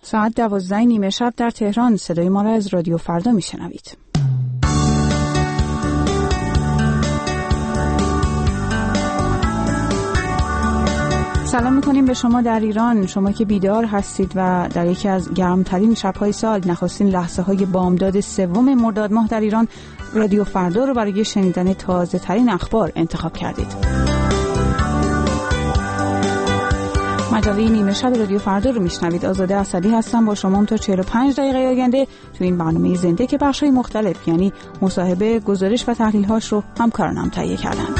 ساعت 12:30 شب در تهران. صدای ما را از رادیو فردا میشنوید. سلام میکنیم به شما در ایران، شما که بیدار هستید و در یکی از گرمترین شب‌های سال، نخستین لحظه‌های بامداد 3 مرداد ماه در ایران، رادیو فردا رو برای شنیدن تازه ترین اخبار انتخاب کردید. مجله نیمه شب رادیو فردا رو میشنوید. آزاده اسدی هستم با شما تا 45 دقیقه آینده تو این برنامه زنده که بخش‌های مختلف یعنی مصاحبه، گزارش و تحلیل‌هاش رو همکارانم تهیه کردن.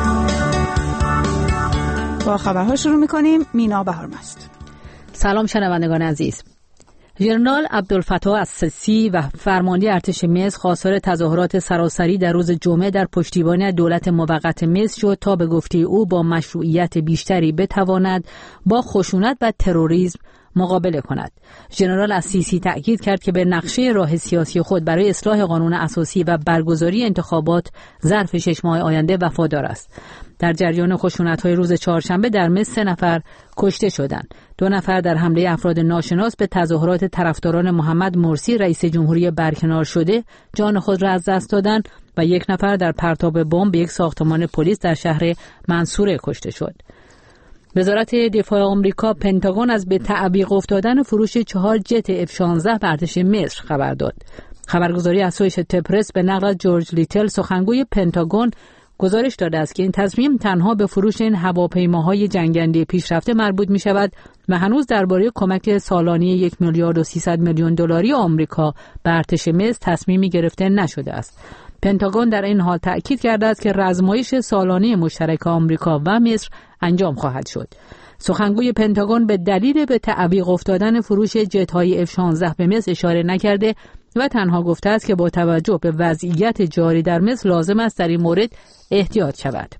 با خبرها شروع میکنیم. مینا بهارمست. سلام شنوندگان عزیز. ژنرال عبدالفتاح السیسی و فرمانده ارتش مصر خواستار تظاهرات سراسری در روز جمعه در پشتیبانی دولت موقت مصر شد تا به گفته او با مشروعیت بیشتری بتواند با خشونت و تروریسم مقابله کند. ژنرال السیسی تأکید کرد که به نقشه راه سیاسی خود برای اصلاح قانون اساسی و برگزاری انتخابات ظرف 6 ماه آینده وفادار است. در جریان خشونت‌های روز چهارشنبه در مصر 3 نفر کشته شدند. 2 نفر در حمله افراد ناشناس به تظاهرات طرفداران محمد مرسی رئیس جمهوری برکنار شده جان خود را از دست دادند و 1 نفر در پرتاب بمب به یک ساختمان پلیس در شهر منصوره کشته شد. وزارت دفاع آمریکا پنتاگون از به تعویق افتادن فروش 4 جت F-16 به ارتش مصر خبر داد. خبرگزاری اسوشیتد پرس به نقل از جورج لیتل سخنگوی پنتاگون گزارش داده است که این تصمیم تنها به فروش این هواپیماهای جنگنده پیشرفته مربوط می شود و هنوز درباره کمک سالانه 1,300,000,000 دلاری آمریکا به ارتش مصر تصمیمی گرفته نشده است. پنتاگون در این حال تأکید کرده است که رزمایش سالانه مشترک آمریکا و مصر انجام خواهد شد. سخنگوی پنتاگون به دلیل به تعویق افتادن فروش جت‌های F-16 به مصر اشاره نکرده و تنها گفته است که با توجه به وضعیت جاری در مصر لازم است در این مورد احتیاط شود.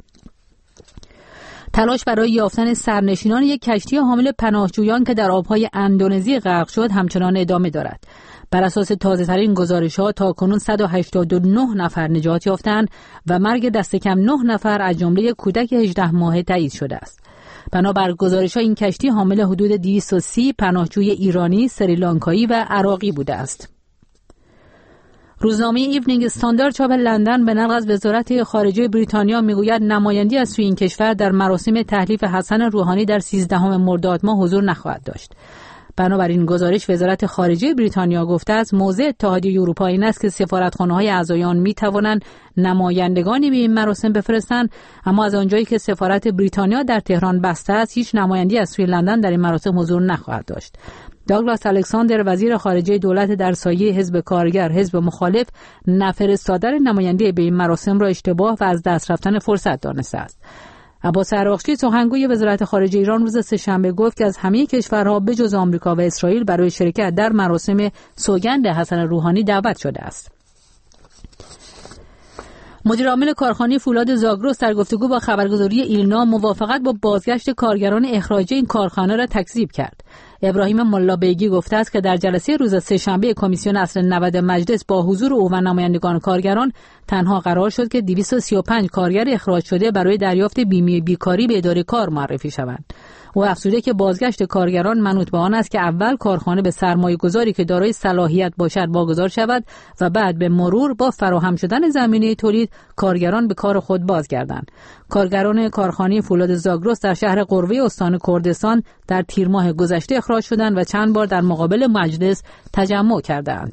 تلاش برای یافتن سرنشینان یک کشتی حامل پناهجویان که در آبهای اندونزی غرق شد همچنان ادامه دارد. بر اساس تازه‌ترین گزارش‌ها تاکنون 189 نفر نجات یافتند و مرگ دست کم 9 نفر از جمله کودک 18 ماهه تایید شده است. بنابر گزارش‌ها این کشتی حامل حدود 230 پناهجوی ایرانی، سریلانکایی و عراقی بوده است. روزنامه ایونینگ استاندارد چاپ لندن به نقل از وزارت خارجه بریتانیا میگوید نمایندگی از سوی این کشور در مراسم تحلیف حسن روحانی در 13 مرداد ماه حضور نخواهد داشت. بنابراین گزارش وزارت خارجه بریتانیا گفته است موضع اتحادیه اروپا این است که سفارتخانه‌های اعضای آن می‌توانند نمایندگانی به این مراسم بفرستند، اما از آنجایی که سفارت بریتانیا در تهران بسته است هیچ نمایندگی از سوی لندن در این مراسم حضور نخواهد داشت. داگلاس الکساندر وزیر خارجه دولت در سایه حزب کارگر حزب مخالف نفرستادن نماینده به این مراسم را اشتباه و از دست رفتن فرصت دانسته است. عباس عراقچی سخنگوی وزارت خارجه ایران روز سه‌شنبه گفت که از همه کشورها به جز آمریکا و اسرائیل برای شرکت در مراسم سوگند حسن روحانی دعوت شده است. مدیرعامل کارخانه فولاد زاگرس در گفتگو با خبرگزاری ایلنا موافقت با بازگشت کارگران اخراجی این کارخانه را تکذیب کرد. ابراهیم ملابیگی گفته است که در جلسه روز سه‌شنبه کمیسیون اصل 90 مجلس با حضور او و نمایندگان کارگران تنها قرار شد که 235 کارگر اخراج شده برای دریافت بیمه بیکاری به اداره کار معرفی شوند. او افزوده که بازگشت کارگران منوط به آن است که اول کارخانه به سرمایه‌گذاری که دارای صلاحیت باشد واگذار شود و بعد به مرور با فراهم شدن زمینه تولید کارگران به کار خود بازگردند. کارگران کارخانه فولاد زاگرس در شهر قروه استان کردستان در تیر ماه گذشته اخراج شدند و چند بار در مقابل مجلس تجمع کردند.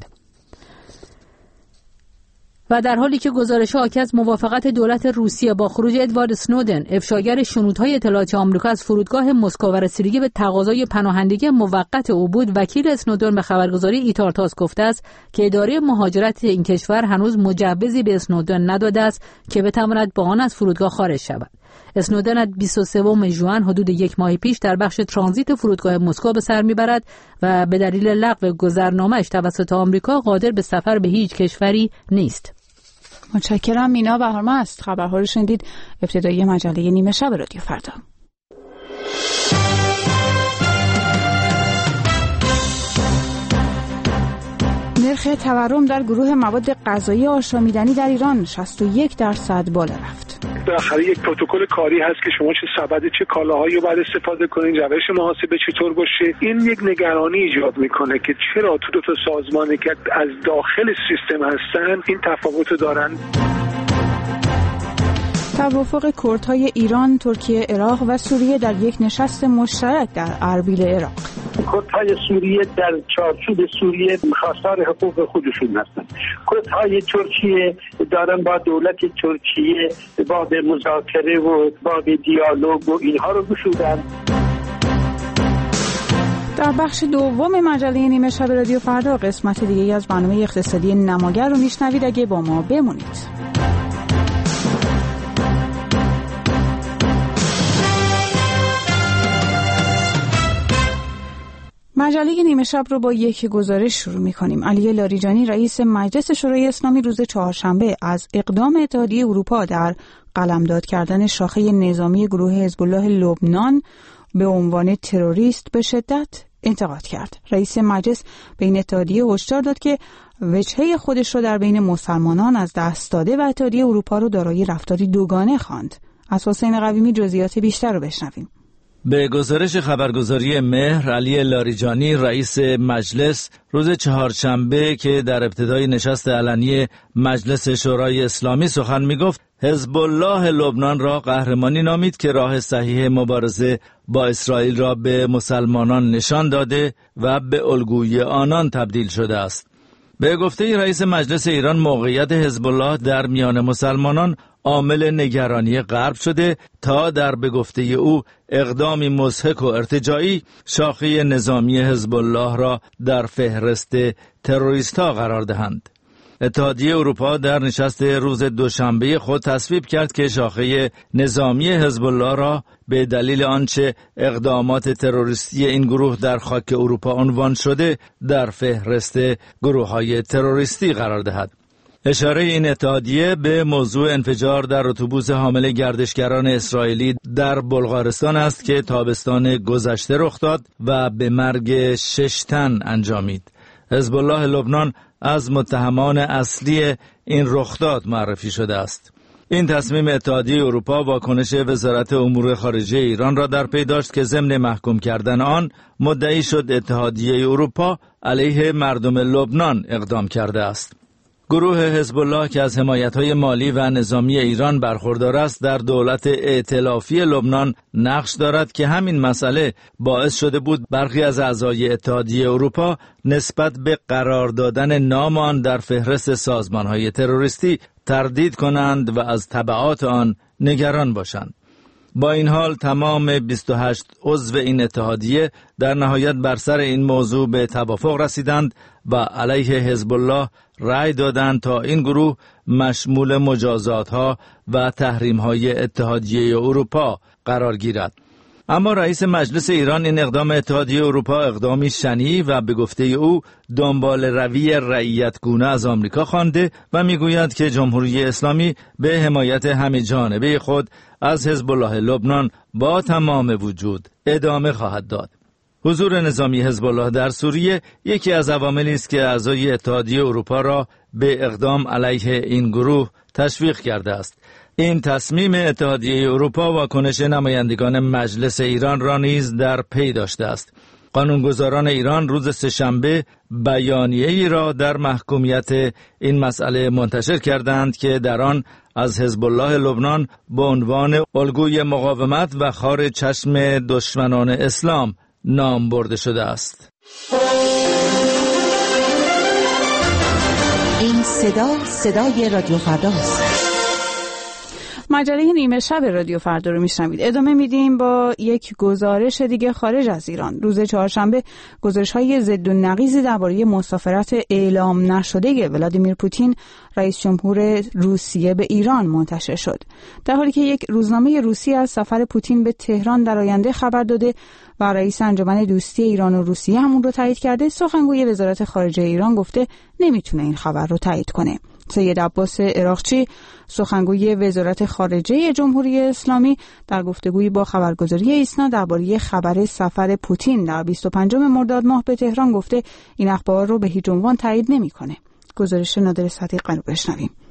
و در حالی که گزارش‌ها حاکی از موافقت دولت روسیه با خروج ادوارد اسنودن، افشاگر شنودهای اطلاعاتی آمریکا از فرودگاه مسکو و رسیدگی به تقاضای پناهندگی موقت او بود، وکیل اسنودن به خبرگزاری ایتارتاس گفته است که اداره مهاجرت این کشور هنوز مجوزی به اسنودن نداده است که بتواند با آن از فرودگاه خارج شود. اسنودن از 23 ژوئن حدود 1 ماه پیش در بخش ترانزیت فرودگاه مسکو به سر میبرد و به دلیل لغو گذرنامه‌اش توسط آمریکا قادر به سفر به هیچ کشوری نیست. متشکرم. مینا بهارمست. خبرها رو شنیدید. ابتدایی مجله نیمه شب رادیو فردا. نرخ تورم در گروه مواد غذایی آشامیدنی در ایران 61% بالا رفت. بالاخره یک پروتکل کاری هست که شما چه سبد چه کالاهایی رو باید استفاده کنین، روش محاسبه چطور باشه. این یک نگرانی ایجاد میکنه که چرا تو دو تا سازمانی که از داخل سیستم هستن این تفاوت دارن. توافق کردهای ایران، ترکیه، عراق و سوریه در یک نشست مشترک در اربیل عراق. کردهای سوریه در چارچوب سوریه خواستار حقوق خودشون هستند. کردهای ترکیه دارن با دولت ترکیه باب مذاکره و باب دیالوگ و اینها رو گشودن. در بخش دوم مجله نیمه شب رادیو فردا قسمت دیگه از برنامه اقتصادی نماگر رو میشنوید. اگه با ما بمونید. مجله نیمه شب رو با یک گزارش شروع می‌کنیم. علی لاریجانی رئیس مجلس شورای اسلامی روز چهارشنبه از اقدام اتحادیه اروپا در قلمداد کردن شاخه نظامی گروه حزب الله لبنان به عنوان تروریست به شدت انتقاد کرد. رئیس مجلس به این اتحادیه هشدار داد که وجهه خودش رو در بین مسلمانان از دست داده و اتحادیه اروپا رو دارای رفتاری دوگانه خواند. از حسین قویمی جزئیات بیشتر رو بشنویم. به گزارش خبرگزاری مهر، علی لاریجانی رئیس مجلس روز چهارشنبه که در ابتدای نشست علنی مجلس شورای اسلامی سخن می‌گفت، حزب الله لبنان را قهرمانی نامید که راه صحیح مبارزه با اسرائیل را به مسلمانان نشان داده و به الگوی آنان تبدیل شده است. به گفته رئیس مجلس ایران، موقعیت حزب الله در میان مسلمانان عامل نگرانی غرب شده تا در به گفته او اقدامی مضحک و ارتجاعی شاخه نظامی حزب الله را در فهرست تروریست‌ها قرار دهند. اتحادیه اروپا در نشست روز دوشنبه خود تصویب کرد که شاخه نظامی حزب الله را به دلیل آنچه اقدامات تروریستی این گروه در خاک اروپا عنوان شده در فهرست گروه‌های تروریستی قرار دهد. اشاره این اتحادیه به موضوع انفجار در اتوبوس حامل گردشگران اسرائیلی در بلغارستان است که تابستان گذشته رخ داد و به مرگ 6 تن انجامید. حزب الله لبنان از متهمان اصلی این رخداد معرفی شده است. این تصمیم اتحادیه اروپا واکنش وزارت امور خارجه ایران را در پی داشت که ضمن محکوم کردن آن مدعی شد اتحادیه اروپا علیه مردم لبنان اقدام کرده است. گروه حزب الله که از حمایت‌های مالی و نظامی ایران برخوردار است، در دولت ائتلافی لبنان نقش دارد که همین مسئله باعث شده بود برخی از اعضای اتحادیه اروپا نسبت به قرار دادن نام آن در فهرست سازمان‌های تروریستی تردید کنند و از تبعات آن نگران باشند. با این حال تمام 28 عضو این اتحادیه در نهایت بر سر این موضوع به توافق رسیدند و علیه حزب الله رأی دادند تا این گروه مشمول مجازات‌ها و تحریم‌های اتحادیه اروپا قرار گیرد. اما رئیس مجلس ایران این اقدام اتحادیه اروپا اقدامی شنیع و به گفته او دنبال روی رعیت‌گونه از آمریکا خوانده و میگوید که جمهوری اسلامی به حمایت همه جانبه خود از حزب الله لبنان با تمام وجود ادامه خواهد داد. حضور نظامی حزب الله در سوریه یکی از عواملی است که اعضای اتحادیه اروپا را به اقدام علیه این گروه تشویق کرده است. این تصمیم اتحادیه اروپا واکنش نمایندگان مجلس ایران را نیز در پی داشته است. قانونگذاران ایران روز سه‌شنبه بیانیه‌ای را در محکومیت این مسئله منتشر کردند که در آن از حزب الله لبنان به عنوان الگوی مقاومت و خار چشم دشمنان اسلام نام برده شده است. این صدای رادیو فرداست. مجله نیمه شب رادیو فردا رو میشنوید. ادامه میدیم با یک گزارش دیگه خارج از ایران. روز چهارشنبه گزارش‌های ضد و نقیضی درباره مسافرت اعلام نشده ولادیمیر پوتین رئیس جمهور روسیه به ایران منتشر شد. در حالی که یک روزنامه روسی از سفر پوتین به تهران در آینده خبر داده و رئیس انجمن دوستی ایران و روسیه همون رو تایید کرده، سخنگوی وزارت خارجه ایران گفته نمیتونه این خبر رو تایید کنه. سید عباس عراقچی سخنگوی وزارت خارجه جمهوری اسلامی در گفتگویی با خبرگزاری ایسنا درباره خبر سفر پوتین در 25 مرداد ماه به تهران گفته این اخبار رو به هیچ عنوان تایید نمیکنه. گزارش نادر صدیق رو بشنویم.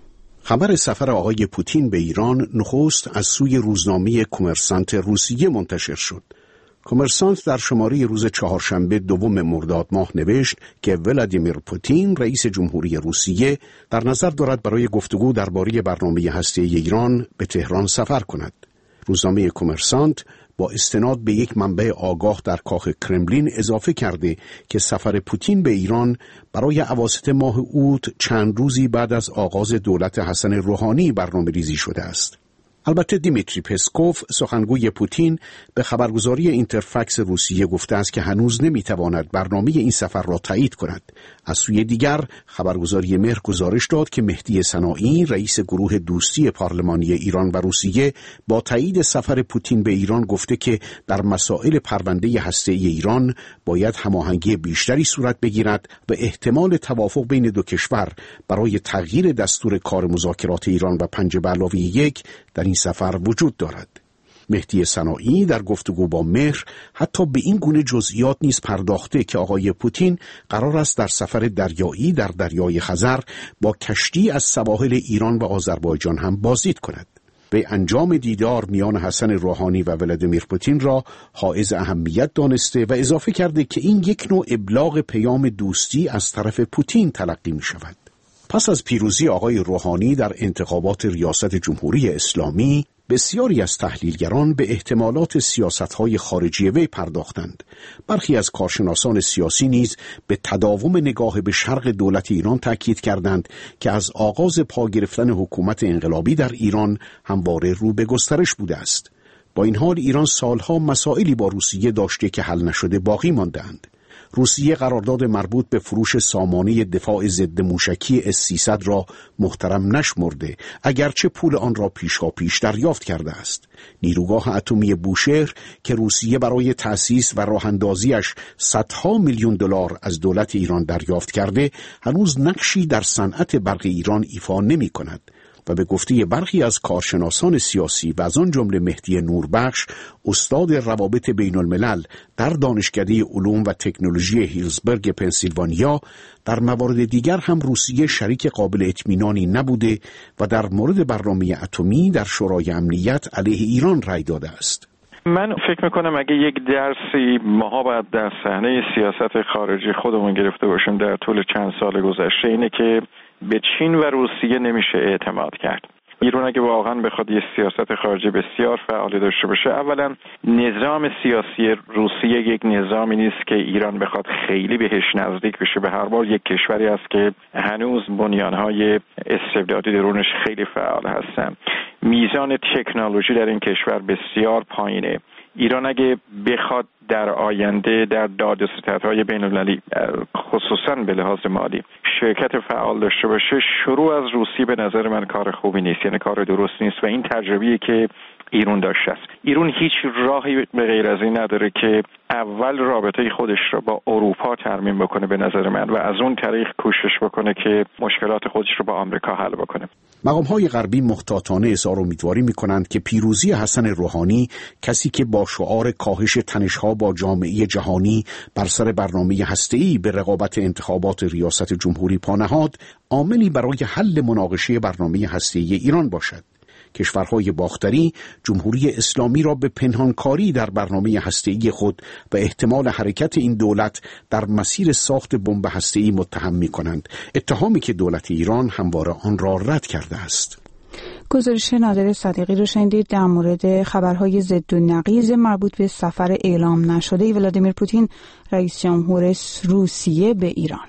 خبر سفر آقای پوتین به ایران نخست از سوی روزنامه کمرسانت روسیه منتشر شد. کمرسانت در شماره روز چهارشنبه 2 مرداد ماه نوشت که ولادیمیر پوتین رئیس جمهوری روسیه در نظر دارد برای گفتگو درباره برنامه هسته‌ای ایران به تهران سفر کند. روزنامه کمرسانت با استناد به یک منبع آگاه در کاخ کرملین اضافه کرده که سفر پوتین به ایران برای اواسط ماه اوت چند روزی بعد از آغاز دولت حسن روحانی برنامه‌ریزی شده است. البته دیمیتری پسکوف سخنگوی پوتین به خبرگزاری اینترفکس روسیه گفته است که هنوز نمیتواند برنامه این سفر را تایید کند. از سوی دیگر خبرگزاری مهر گزارش داد که مهدی صناعی رئیس گروه دوستی پارلمانی ایران و روسیه با تایید سفر پوتین به ایران گفته که در مسائل پرونده هسته‌ای ایران باید هماهنگی بیشتری صورت بگیرد و احتمال توافق بین دو کشور برای تغییر دستور کار مذاکرات ایران و 5+1 در این سفر وجود دارد. مهدی صناعی در گفتگو با مهر حتی به این گونه جزئیات نیز پرداخته که آقای پوتین قرار است در سفر دریایی در دریای خزر با کشتی از سواحل ایران و آذربایجان هم بازدید کند. به انجام دیدار میان حسن روحانی و ولادیمیر پوتین را حائز اهمیت دانسته و اضافه کرده که این یک نوع ابلاغ پیام دوستی از طرف پوتین تلقی می شود. پس از پیروزی آقای روحانی در انتخابات ریاست جمهوری اسلامی، بسیاری از تحلیلگران به احتمالات سیاست‌های خارجی وی پرداختند. برخی از کارشناسان سیاسی نیز به تداوم نگاه به شرق دولت ایران تاکید کردند که از آغاز پا گرفتن حکومت انقلابی در ایران همواره رو به گسترش بوده است. با این حال ایران سالها مسائلی با روسیه داشته که حل نشده باقی مانده‌اند. روسیه قرارداد مربوط به فروش سامانه دفاع ضد موشکی S-300 را محترم نشمرده، اگرچه پول آن را پیش دریافت کرده است. نیروگاه اتمی بوشهر که روسیه برای تأسیس و راه‌اندازیش صدها میلیون دلار از دولت ایران دریافت کرده، هنوز نقشی در صنعت برق ایران ایفا نمی‌کند. و به گفته برخی از کارشناسان سیاسی و از آن جمله مهدی نوربخش، استاد روابط بین الملل در دانشکده علوم و تکنولوژی هیلزبرگ پنسیلوانیا، در موارد دیگر هم روسیه شریک قابل اطمینانی نبوده و در مورد برنامه اتمی در شورای امنیت علیه ایران رأی داده است. من فکر میکنم اگه یک درسی ماها باید در صحنه سیاست خارجی خودمون گرفته باشیم در طول چند سال گذشته، اینه که به چین و روسیه نمیشه اعتماد کرد. ایران اگه واقعا بخواد یه سیاست خارجی بسیار فعال داشته باشه، اولا نظام سیاسی روسیه یک نظامی نیست که ایران بخواد خیلی بهش نزدیک بشه. به هر حال یک کشوری است که هنوز بنیانهای استبدادی درونش خیلی فعال هستن. میزان تکنولوژی در این کشور بسیار پایینه. ایران اگه بخواد در آینده در دادوستدهای بین‌المللی خصوصا به لحاظ مالی شرکت فعال داشته باشه، شروع از روسیه به نظر من کار خوبی نیست، یعنی کار درست نیست و این تجربه‌ای که ایران داشته است. ایران هیچ راهی به غیر از این نداره که اول رابطه خودش رو با اروپا ترمیم بکنه به نظر من و از اون طریق کوشش بکنه که مشکلات خودش رو با آمریکا حل بکنه. مقام‌های غربی محتاطانه اظهار امیدواری می‌کنند که پیروزی حسن روحانی، کسی که با شعار کاهش تنش‌ها با جامعه جهانی بر سر برنامه هسته‌ای به رقابت انتخابات ریاست جمهوری پا نهاد، عاملی برای حل مناقشه برنامه هسته‌ای ایران باشد. کشورهای باختری جمهوری اسلامی را به پنهانکاری در برنامه هسته‌ای خود و احتمال حرکت این دولت در مسیر ساخت بمب هسته‌ای متهم می‌کنند، اتهامی که دولت ایران همواره آن را رد کرده است. گزارش نادر صدیقی رو شنیدید در مورد خبرهای ضد و نقیض مربوط به سفر اعلام نشده ولادیمیر پوتین رئیس جمهور روسیه به ایران.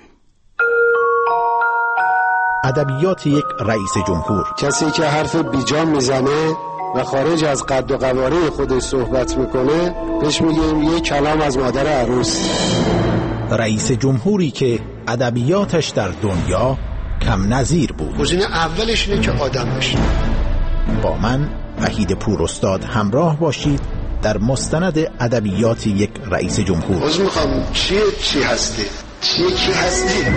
ادبیات یک رئیس جمهور: کسی که حرف بیجا میزنه و خارج از قد و قواره خودش صحبت میکنه بهش میگیم یه کلام از مادر عروس. رئیس جمهوری که ادبیاتش در دنیا کم نظیر بود. گزینه اولش اینه که آدم بشه. با من وحید پوراستاد همراه باشید در مستند ادبیات یک رئیس جمهور. عذر میخوام، چی هستی؟ کی هستی؟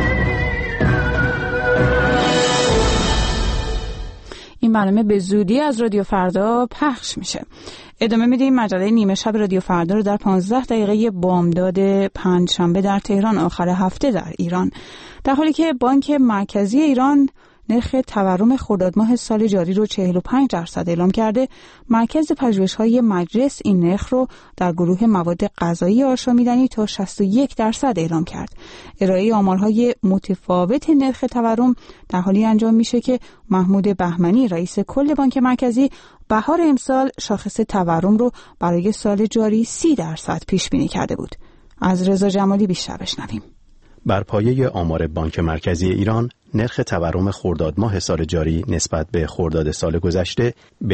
این برنامه به زودی از رادیو فردا پخش میشه. ادامه میدیم مجله نیمه شب رادیو فردا رو در 15 دقیقه بامداد پنجشنبه در تهران، آخر هفته در ایران. در حالی که بانک مرکزی ایران نرخ تورم خرداد ماه سال جاری رو 45% اعلام کرده، مرکز پژوهش‌های مجلس این نرخ رو در گروه مواد غذایی آشامیدنی تا 61% اعلام کرد. ارائه آمارهای متفاوت نرخ تورم در حالی انجام میشه که محمود بهمنی رئیس کل بانک مرکزی بهار امسال شاخص تورم رو برای سال جاری 30% پیش بینی کرده بود. از رضا جمالی بیشتر بشنویم. بر پایه آمار بانک مرکزی ایران، نرخ تورم خرداد ماه سال جاری نسبت به خرداد سال گذشته به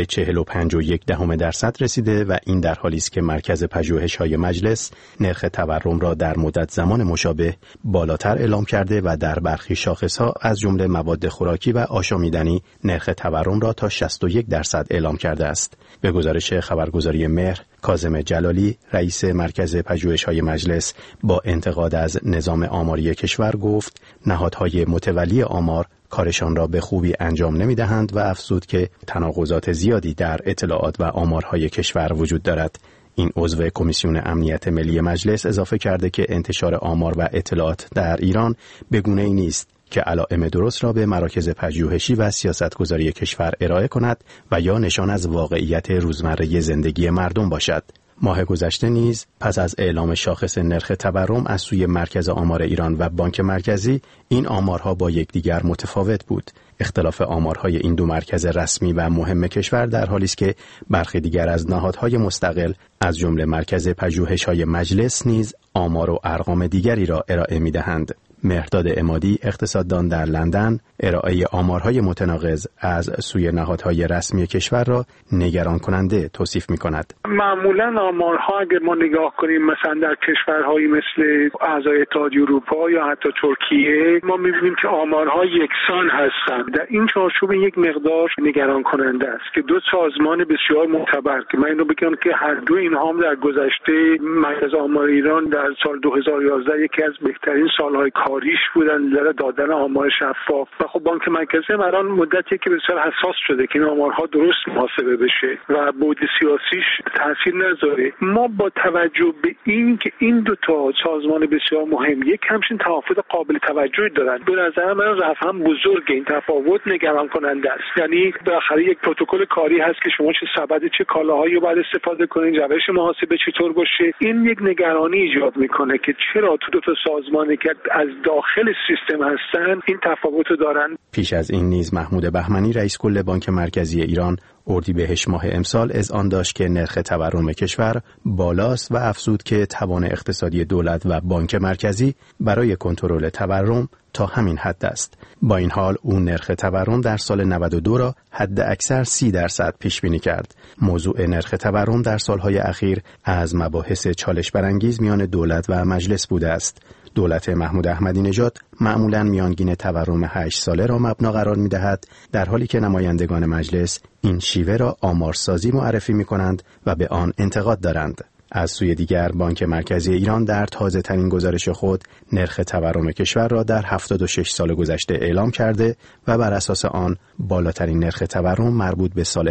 45.1% رسیده و این در حالی است که مرکز پژوهش‌های مجلس نرخ تورم را در مدت زمان مشابه بالاتر اعلام کرده و در برخی شاخص‌ها از جمله مواد خوراکی و آشامیدنی نرخ تورم را تا 61% اعلام کرده است. به گزارش خبرگزاری مهر، کاظم جلالی رئیس مرکز پژوهش‌های مجلس با انتقاد از نظام آماری کشور گفت نهادهای متولی آمار کارشان را به خوبی انجام نمی‌دهند و افزود که تناقضات زیادی در اطلاعات و آمارهای کشور وجود دارد. این عضو کمیسیون امنیت ملی مجلس اضافه کرده که انتشار آمار و اطلاعات در ایران به گونه‌ای نیست که علائم درست را به مراکز پژوهشی و سیاستگذاری کشور ارائه کند و یا نشان از واقعیت روزمره زندگی مردم باشد. ماه گذشته نیز پس از اعلام شاخص نرخ تورم از سوی مرکز آمار ایران و بانک مرکزی، این آمارها با یکدیگر متفاوت بود. اختلاف آمارهای این دو مرکز رسمی و مهم کشور در حالی است که برخی دیگر از نهادهای مستقل از جمله مرکز پژوهش‌های مجلس نیز آمار و ارقام دیگری را ارائه می‌دهند. مهرداد عمادی اقتصاددان در لندن ارائه آمارهای متناقض از سوی نهادهای رسمی کشور را نگران کننده توصیف می‌کند. معمولاً آمارها اگر ما نگاه کنیم مثلا در کشورهایی مثل اعضای اتحادیه اروپا یا حتی ترکیه، ما می‌بینیم که آمارها یکسان هستند. در این چارچوب یک مقدار نگران کننده است که دو سازمان بسیار معتبر که من اینو بگم که هر دو اینها هم در گذشته مرکز آمار ایران در سال 2011 یکی از بهترین سال‌های کاریش بودن در دادن آمار شفاف و خب بانک مرکزی الان مدتی که بسیار حساس شده که این آمارها درست محاسبه بشه و بعد سیاسیش تاثیر نذاره. ما با توجه به این که این دو تا سازمان بسیار مهم یک همچین تفاوت قابل توجهی دارن، به نظر من رقم بزرگ این تفاوت نگران کننده است. یعنی بالاخره یک پروتکل کاری هست که شما چه سبد چه کالاهایی رو باید استفاده کنین، روش محاسبه چطور باشه. این یک نگرانی ایجاد میکنه که چرا تو دو تا سازمانی که از داخل سیستم هستن این تفاوت دارن. پیش از این نیز محمود بهمنی رئیس کل بانک مرکزی ایران اردیبهشت ماه امسال اذعان داشت که نرخ تورم کشور بالاست و افزود که توان اقتصادی دولت و بانک مرکزی برای کنترل تورم تا همین حد است. با این حال او نرخ تورم در سال 92 را حد اکثر 30% پیش بینی کرد. موضوع نرخ تورم در سالهای اخیر از مباحث چالش برانگیز میان دولت و مجلس بوده است. دولت محمود احمدی نژاد معمولاً میانگین تورم 8 ساله را مبنا قرار می‌دهد، در حالی که نمایندگان مجلس این شیوه را آمارسازی معرفی می‌کنند و به آن انتقاد دارند. از سوی دیگر بانک مرکزی ایران در تازه‌ترین گزارش خود نرخ تورم کشور را در 76 سال گذشته اعلام کرده و بر اساس آن بالاترین نرخ تورم مربوط به سال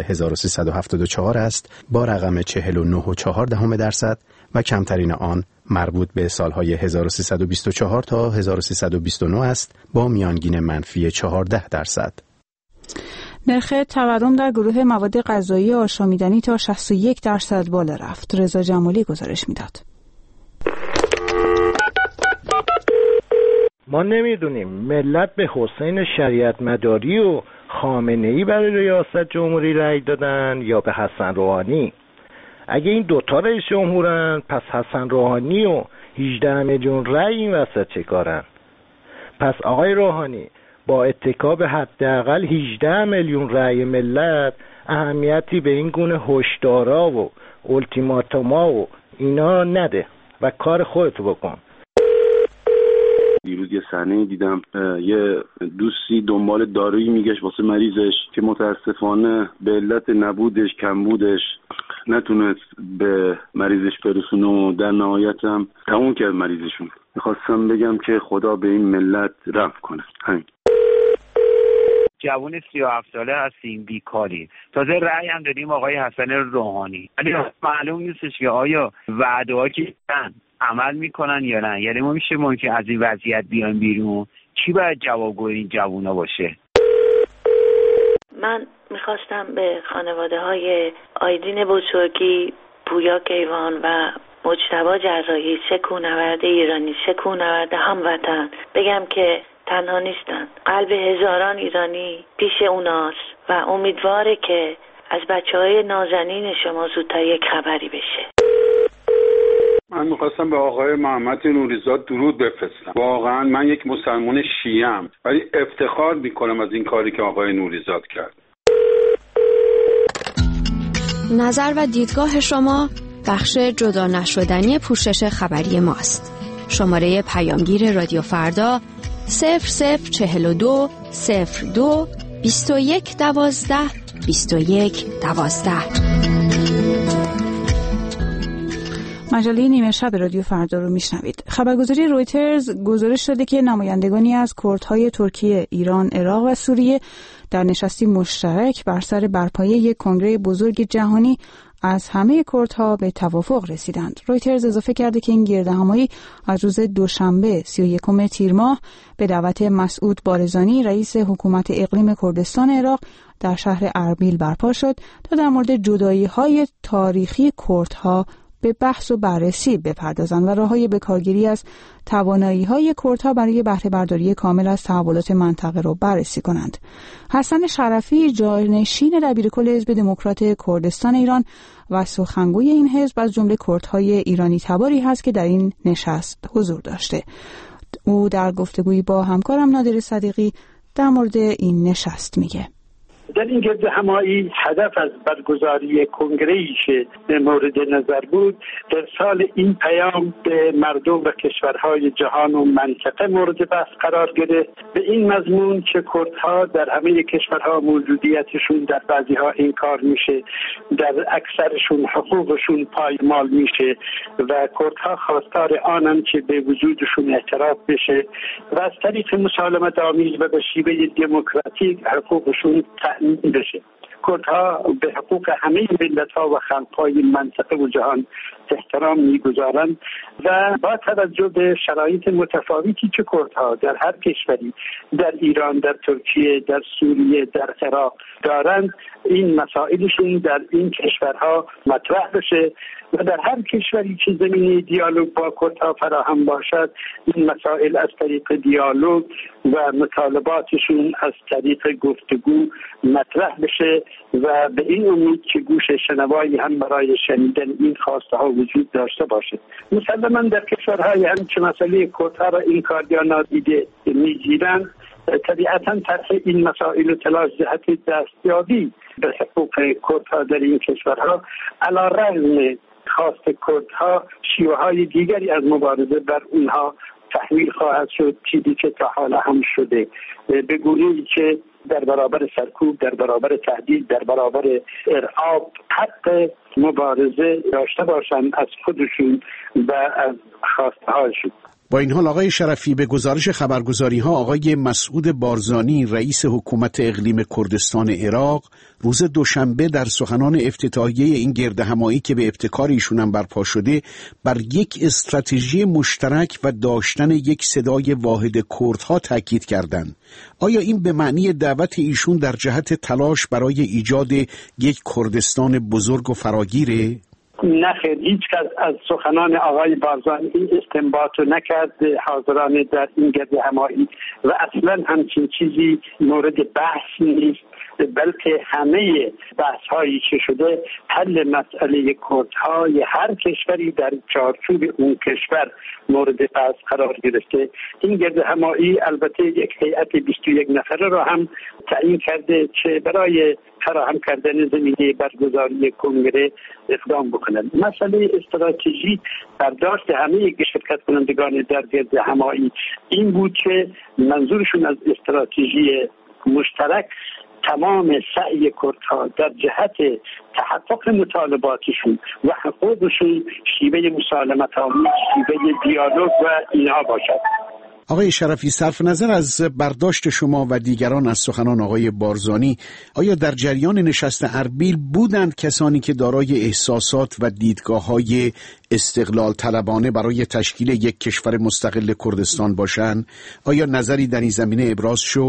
1374 است با رقم 49.4% و کمترین آن مربوط به سالهای 1324 تا 1329 است با میانگین منفی 14%. نرخ تورم در گروه مواد غذایی آشامیدنی تا 61% بالا رفت. رضا جمالی گزارش میداد. ما نمیدونیم ملت به حسین شریعت مداری و خامنه‌ای برای ریاست جمهوری رأی دادن یا به حسن روحانی. اگه این دوتا رئیس جمهورن پس حسن روحانی و 18 میلیون رأی این وسط چه کارن؟ پس آقای روحانی با اتکا به حداقل 18 میلیون رأی ملت اهمیتی به این گونه هشدارا و التیماتوما و اینا نده و کار خودتو بکن. دیروز یه صحنه دیدم یه دوستی دنبال دارویی میگشت واسه مریضش که متاسفانه به علت نبودش کمبودش نتونست به مریضش برسونه و در نهایت هم تموم کرد مریضشون. میخواستم بگم که خدا به این ملت رحم کنه. همین. جوون 37 ساله هستیم، بیکاری، تازه رأی هم دادیم آقای حسن روحانی، ولی معلوم نیستش که آیا وعده‌ها که عمل میکنن یا نه. یعنی ما میشه ممکن از این وضعیت بیان بیرون، کی باید جوابگوی این جوونا باشه؟ من میخواستم به خانواده های آیدین بزرگی، پویا کیوان و مجتبی جزایی، سه کوهنورد ایرانی، سه کوهنورد هموطن بگم که تنها نیستن. قلب هزاران ایرانی پیش اوناست و امیدواره که از بچه‌های نازنین شما زودتر یک خبری بشه. من میخواستم به آقای محمد نوریزاد درود بفرستم. واقعا من یک مسلمان شیعه‌ام ولی افتخار میکنم از این کاری که آقای نوریزاد کرد. نظر و دیدگاه شما بخش جدا نشدنی پوشش خبری ماست. شماره پیامگیر رادیو فردا 0042 02 21 12 21 12. مجله نیمه شب رادیو فردا رو میشنوید. خبرگزاری رویترز گزارش داده که نمایندگانی از کردهای ترکیه، ایران، عراق و سوریه در نشستی مشترک بر سر برپایی یک کنگره بزرگ جهانی از همه کردها به توافق رسیدند. رویترز اضافه کرده که این گردهمایی از روز دوشنبه 31 تیر ماه به دعوت مسعود بارزانی رئیس حکومت اقلیم کردستان عراق در شهر اربیل برپا شد تا در مورد جدایی‌های تاریخی کردها به بحث و بررسی بپردازند و راه‌های بکارگیری از توانایی‌های کردها برای بهره برداری کامل از تحولات منطقه را بررسی کنند. حسن شرفی، جانشین دبیرکل حزب دموکرات کردستان ایران و سخنگوی این حزب، از جمله کردهای ایرانی تباری هست که در این نشست حضور داشته. او در گفتگویی با همکارم نادر صدیقی در مورد این نشست میگه: در این گردهمایی هدف از برگزاری کنگره‌ای که مورد نظر بود ارسال این پیام به مردم و کشورهای جهان و منطقه مورد بحث قرار گرفت، به این مضمون که کردها در همه کشورها موجودیتشون در بعضیها انکار میشه، در اکثرشون حقوقشون پایمال میشه و کردها خواستار آنن که به وجودشون اعتراف بشه و از طریق مسالمت آمیز و به شیوه دموکراتیک حقوقشون بشه. کردها به حقوق همه ملت‌ها و خلق‌های منطقه و جهان احترام می‌گذارند و با توجه به شرایط متفاوتی که کردها در هر کشوری، در ایران، در ترکیه، در سوریه، در عراق دارند، این مسائلشون در این کشورها مطرح بشه و در هر کشوری که زمینه دیالوگ با کردها فراهم باشد، این مسائل از طریق دیالوگ و مطالباتشون از طریق گفتگو مطرح بشه و به این امید که گوش شنوایی هم برای شنیدن این خواسته ها وجود داشته باشه. مسلماً در کشورهای هم که مسئله کردها را این کار یا نادیده میگیرند، طبیعتاً طرح این مسائل و تلاش جهت دستیابی به حقوق کردها در این کشورها علی رغم خواست کردها شیوه‌های دیگری از مبارزه بر اونها تحمیل خواهد شد، چیزی که تا حالا هم شده، به گونه‌ای که در برابر سرکوب، در برابر تهدید، در برابر ارهاب حق مبارزه داشته باشند از خودشون و از خواسته هاشون. با این حال آقای شرفی، به گزارش خبرگزاری ها آقای مسعود بارزانی رئیس حکومت اقلیم کردستان عراق روز دوشنبه در سخنان افتتاحیه این گردهمایی که به ابتکار ایشون هم برپا شده بر یک استراتژی مشترک و داشتن یک صدای واحد کردها تاکید کردند. آیا این به معنی دعوت ایشون در جهت تلاش برای ایجاد یک کردستان بزرگ و فراگیره؟ نه خیر، هیچ کس از سخنان آقای بارزانی این استنباط رو نکرد حاضران در این گردهمایی و اصلا همچین چیزی مورد بحث نیست، بلکه همه بحث هایی که شده حل مسئله کردهای هر کشوری در چارچوب اون کشور مورد بحث قرار گرفته. این گردهمایی البته یک هیئت 21 نفره را هم تعیین کرده که برای فراهم کردن زمینه برگزاری کنگره اقدام بکنند. مسئله استراتژی برداشت همه شرکت کنندگان در گردهمایی این بود که منظورشون از استراتژی مشترک تمام سعی کردها در جهت تحقق مطالباتشون و حقوقشون شیوه مسالمت آمیز، شیوه دیالوگ و اینها باشد. آقای شرفی، صرف نظر از برداشت شما و دیگران از سخنان آقای بارزانی، آیا در جریان نشست اربیل بودند کسانی که دارای احساسات و دیدگاه‌های استقلال طلبانه برای تشکیل یک کشور مستقل کردستان باشند؟ آیا نظری در این زمینه ابراز شد؟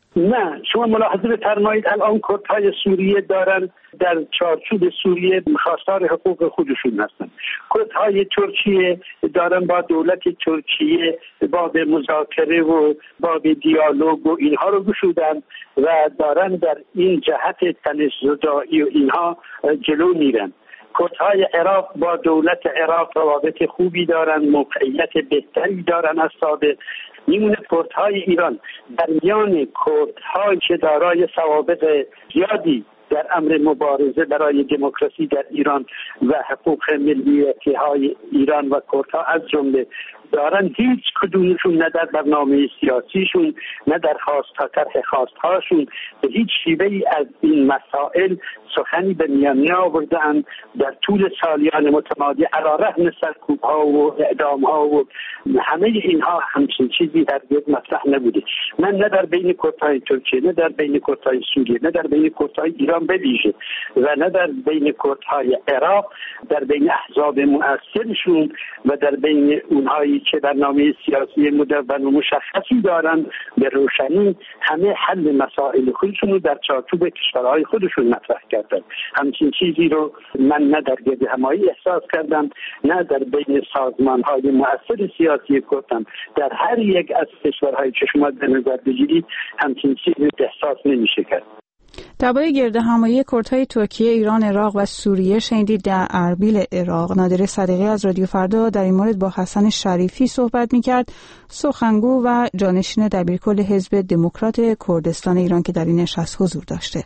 نه، شما ملاحظه بفرمایید الان کردهای سوریه دارن در چارچوب سوریه خواستار حقوق خودشون هستن. کردهای ترکیه دارن با دولت ترکیه باب مذاکره و باب دیالوگ و اینها رو گشودن و دارن در این جهت تنزدایی و اینها جلو میرن. کردهای عراق با دولت عراق روابط خوبی دارن، موقعیت بهتری دارن از سابق. میمونه کردهای ایران در میان کردهایی که دارای سوابق زیادی در امر مبارزه برای دموکراسی در ایران و حقوق ملیتی های ایران و کردها از جمله دارن، هیچ کدومشون نه در برنامه سیاسیشون نه در طرح خواستهاشون به هیچ شیوهی از این مسائل سخنی به میان نیاورده‌اند. در طول سالیان متمادی علی رغم سرکوب‌ها و اعدام‌ها و همه اینها همچین چیزی هرگز مطرح نبوده. من نه در بین کردهای ترکیه، نه در بین کردهای سوریه، نه در بین کردهای ایران بویژه و نه در بین کردهای عراق، در بین احزاب مؤثرشون و در بین اونهایی که برنامه سیاسی مدون و مشخصی دارن به روشنی همه حل مسائل خودشون رو در چارچوب کشورهای خودشون مطرح کردن. همچین چیزی رو من نه در گرد همایی احساس کردم نه در بین سازمانهای مؤثر سیاسی کردم. در هر یک از کشورهایی که شما در نظر بگیرید همچین چیزی احساس نمیشه کرد. درباره گرد همایی کردهای ترکیه، ایران، عراق و سوریه شنیدید در اربیل عراق. نادر صدیقی از رادیو فردا در این مورد با حسن شریفی صحبت می‌کرد، سخنگو و جانشین دبیرکل حزب دموکرات کردستان ایران که در این نشست حضور داشته.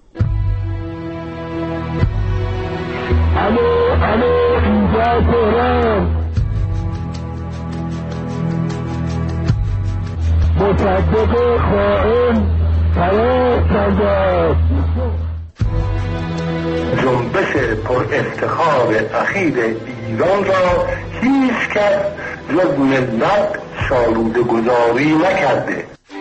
اینجا تهران، مصدق خائن جنبش پر افتخار اخیر ایران را هیچ کس جز ملت شالوده گذاری نکرده.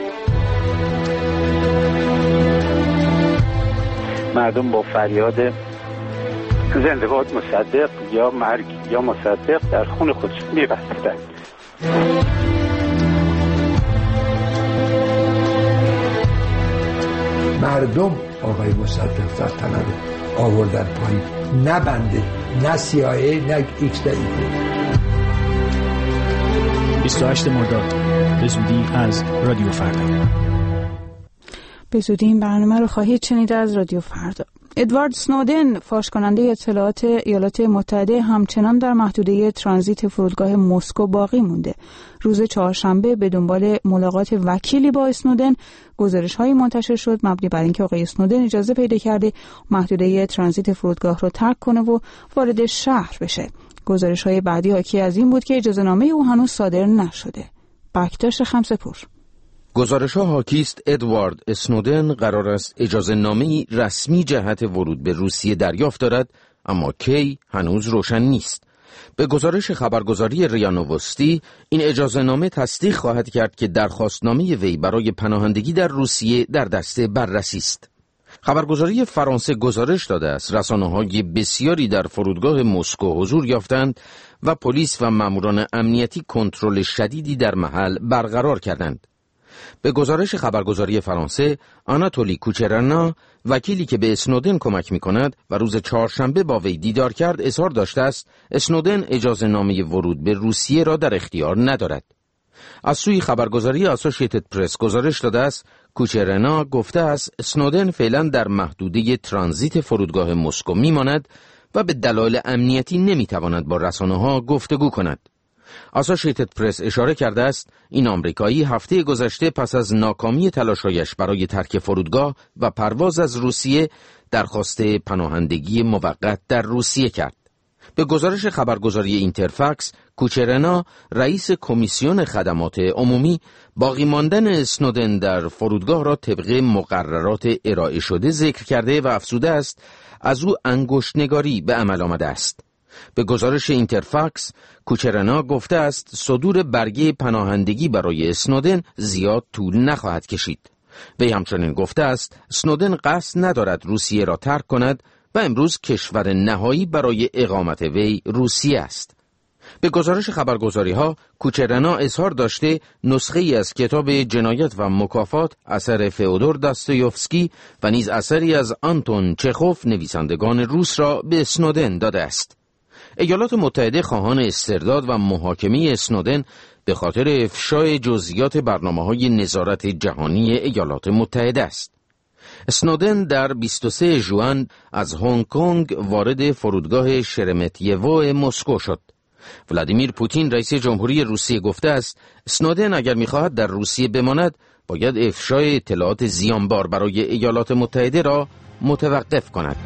مردم با فریاد زنده باد مصدق یا مرگ یا مصدق در خون خودشون می‌بستند. مردم آقای مصدق زدتنه رو آوردن پایین، نه بنده، نه CIA، نه XDA. 28 مرداد به زودی از رادیو فردا. به زودی این برنامه رو خواهید شنید از رادیو فردا. ادوارد سنودن، فاش کننده اطلاعات ایالات متحده، همچنان در محدوده ترانزیت فرودگاه مسکو باقی مونده. روز چهارشنبه به دنبال ملاقات وکیلی با اسنودن، گزارش‌هایی منتشر شد مبنی بر اینکه آقای اسنودن اجازه پیدا کرده محدوده ترانزیت فرودگاه رو ترک کنه و وارد شهر بشه. گزارش‌های بعدی حاکی از این بود که اجازه‌نامه او هنوز صادر نشده. بکداشت خمسه‌پور. گزارش‌ها حاکی است ادوارد اسنودن قرار است اجازه‌نامه‌ای رسمی جهت ورود به روسیه دریافت دارد، اما کی هنوز روشن نیست. به گزارش خبرگزاری ریا نووستی، این اجازه‌نامه تصدیق خواهد کرد که درخواستنامه وی برای پناهندگی در روسیه در دست بررسی است. خبرگزاری فرانسه گزارش داده است رسانه‌های بسیاری در فرودگاه مسکو حضور یافتند و پلیس و ماموران امنیتی کنترل شدیدی در محل برقرار کردند. به گزارش خبرگزاری فرانسه، آناتولی کوچرنا، وکیلی که به اسنودن کمک می‌کند و روز چهارشنبه با وی دیدار کرد، اظهار داشته است اسنودن اجازه‌نامه ورود به روسیه را در اختیار ندارد. از سوی خبرگزاری اسوسییتد پرس گزارش داده است کوچرنا گفته است اسنودن فعلا در محدوده ترانزیت فرودگاه مسکو می‌ماند و به دلایل امنیتی نمی‌تواند با رسانه‌ها گفتگو کند. اسوسییتد پرس اشاره کرده است این آمریکایی هفته گذشته پس از ناکامی تلاش‌هایش برای ترک فرودگاه و پرواز از روسیه درخواست پناهندگی موقت در روسیه کرد. به گزارش خبرگزاری اینترفکس، کوچرنا رئیس کمیسیون خدمات عمومی باقی ماندن اسنودن در فرودگاه را طبق مقررات ارائه شده ذکر کرده و افزوده است از او انگشت‌نگاری به عمل آمده است. به گزارش اینترفکس، کوچرنا گفته است صدور برگه پناهندگی برای اسنودن زیاد طول نخواهد کشید. وی همچنین گفته است اسنودن قصد ندارد روسیه را ترک کند و امروز کشور نهایی برای اقامت وی روسیه است. به گزارش خبرگزاری‌ها، کوچرنا اظهار داشته نسخه ای از کتاب جنایت و مکافات اثر فئودور داستایوفسکی و نیز اثری از آنتون چخوف نویسندگان روس را به اسنودن داده است. ایالات متحده خواهان استرداد و محاکمه اسنودن به خاطر افشای جزئیات برنامه‌های نظارت جهانی ایالات متحده است. اسنودن در 23 ژوئن از هنگ کنگ وارد فرودگاه شرمتیوو مسکو شد. ولادیمیر پوتین رئیس جمهوری روسیه گفته است اسنودن اگر می‌خواهد در روسیه بماند باید افشای اطلاعات زیانبار برای ایالات متحده را متوقف کند.